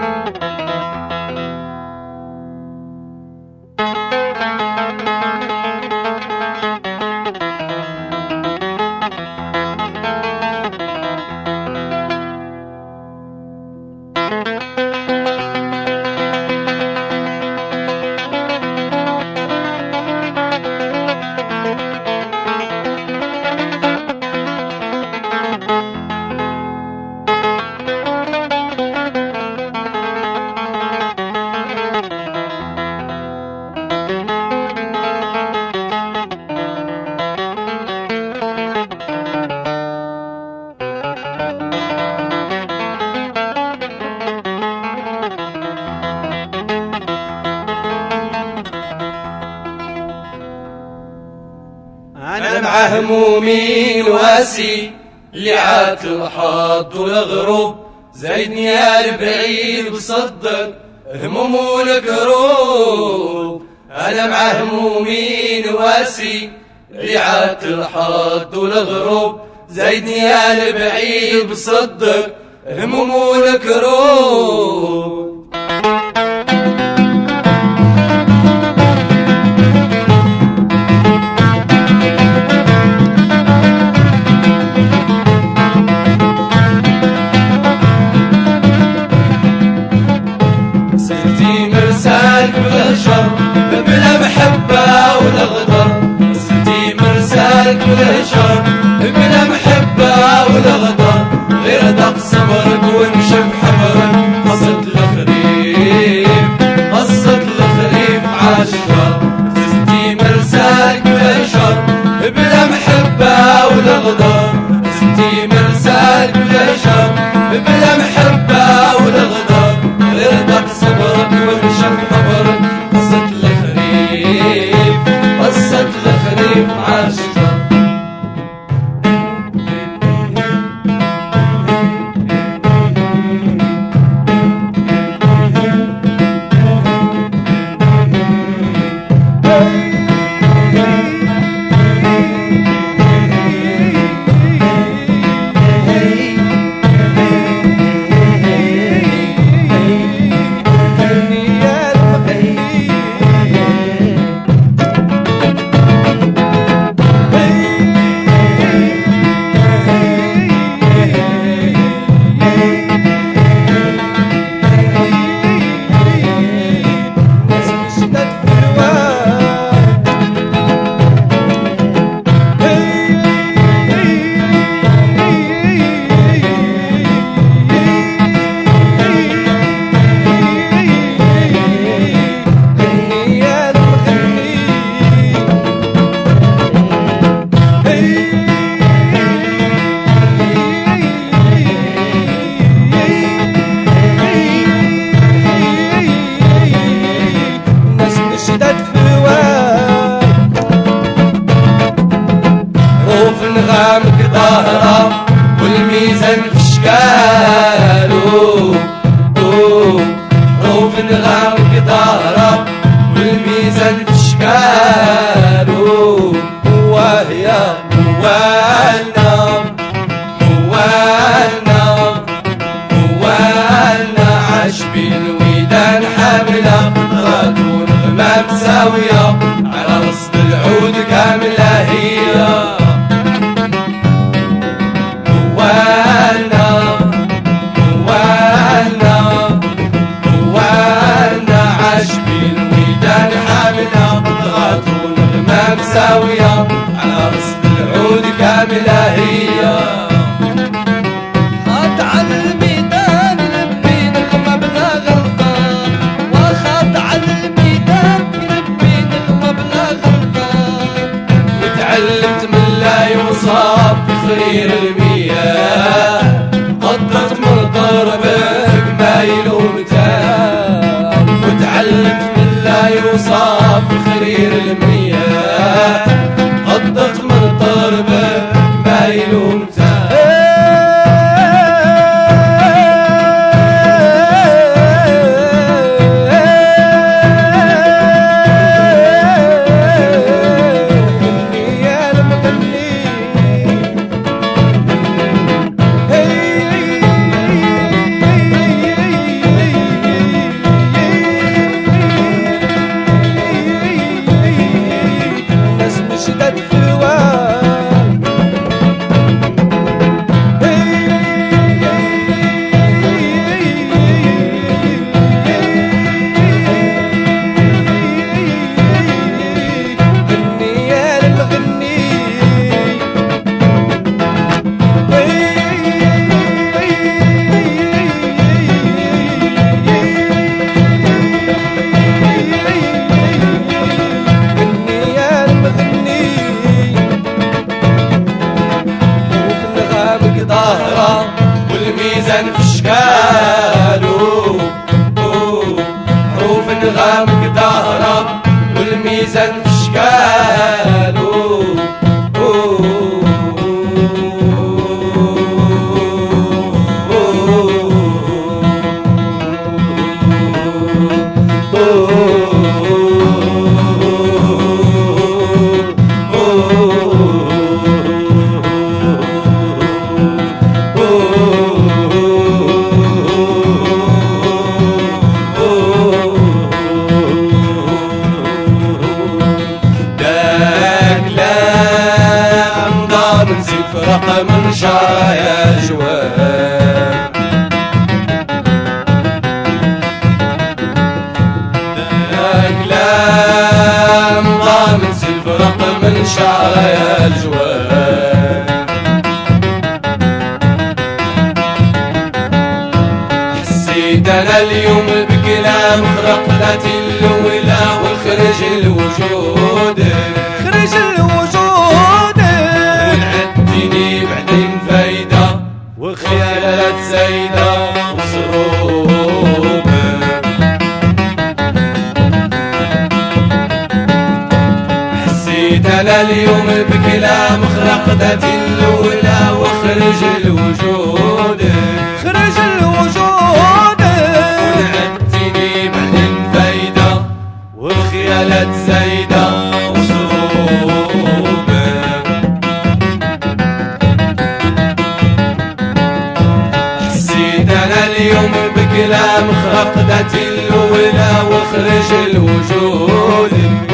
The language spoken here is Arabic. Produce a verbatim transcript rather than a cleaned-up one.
أنا مع همومي الواسي اللي عاد الحظ والغروب زايدني يا البعيد بصدق هموم والكروب. أنا مع همومي الواسي اللي عاد الحظ والغروب زايدني يا البعيد بصدق هموم والكروب. بلا محبة ولا غدر سنتي مرسالك بالهجر بلا محبة ولا غدر غير دق صبرك ونمشي بحبرك قصة الخريف قصة الخريف عاشقة سنتي مرسالك بالهجر بلا محبة ولا غدر سنتي مرسالك بالهجر بلا محبة ولا غدر غير دق صبرك ونمشي بحبرك قصة الخريف قصة الخريف عاشقة. نغامك ظاهرة والميزان في شكالو روف نغامك ظاهرة والميزان في شكالو وهي موالنا موالنا موالنا عشبي الويدان حاملة غادو نغمة مساوية على رصد العود كاملة هي موالنا موالنا موالنا عشبي الويدان حاملة غادو نغمة مساوية على رصد العود كاملة هي الميزان في شكالو رقم شرايا جواب أقلام ضامن سلف رقم شرايا الجواب حسيت أنا اليوم بكلام خرق ذات الولا وخرج الوجود خرج الوجود بعدين فايدة وخيالات زايدة وصروب حسيت أنا اليوم بكلام خرق ذات الأولى وخرج الوجود خرج الوجود ونعدتني بعدين فايدة وخيالات زايدة وصروب أنا اليوم بكلام خرق ذات الأولى وخرج الوجود